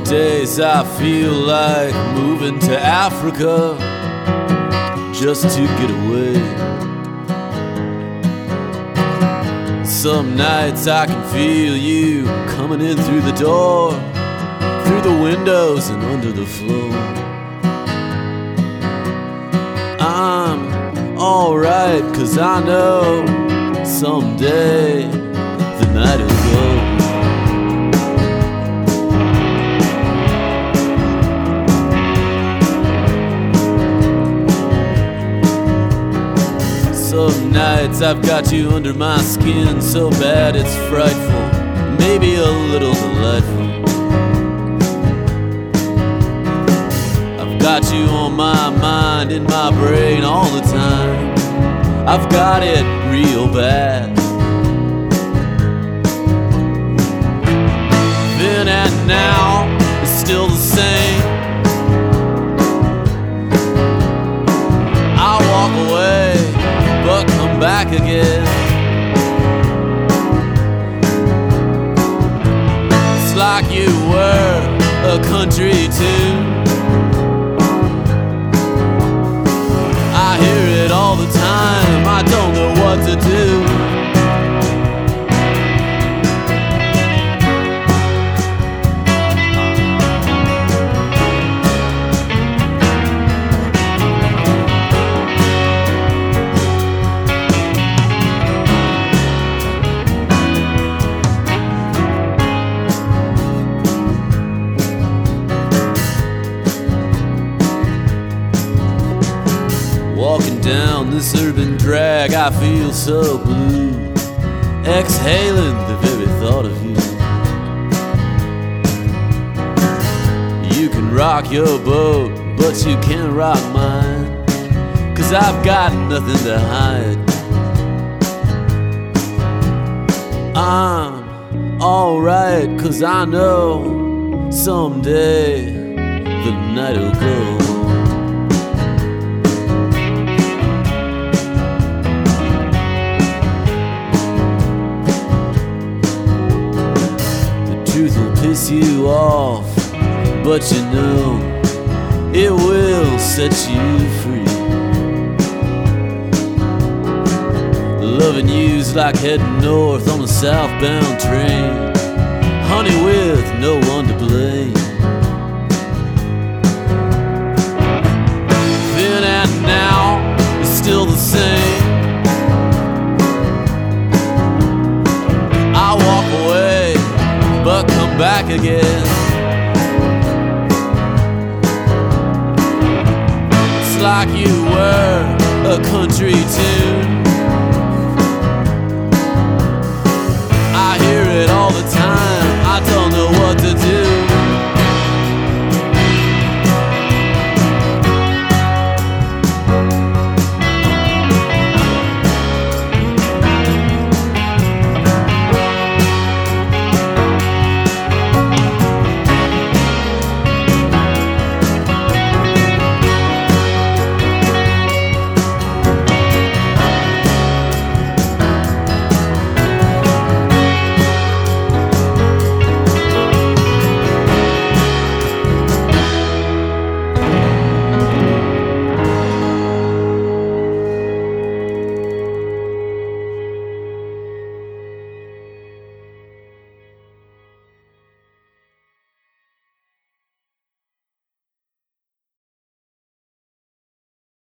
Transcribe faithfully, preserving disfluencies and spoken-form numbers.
days I feel like moving to Africa just to get away. Some nights I can feel you coming in through the door, through the windows and under the floor. I'm alright, 'cause I know someday the night will go. Some nights I've got you under my skin so bad it's frightful, maybe a little delightful. I've got you on my mind, in my brain all the time. I've got it real bad. Then and now it's still the same. I walk away but come back again. It's like you were a country tune. I hear it all the time, I don't know what to do. Walking down this urban drag, I feel so blue, exhaling the very thought of you. You can rock your boat, but you can't rock mine, 'cause I've got nothing to hide. I'm alright, 'cause I know someday the night will go. Truth will piss you off, but you know it will set you free. Loving you's like heading north on a southbound train, honey, with no one to blame. Then and now it's still the same. I walk away but come back again. It's like you were a country tune.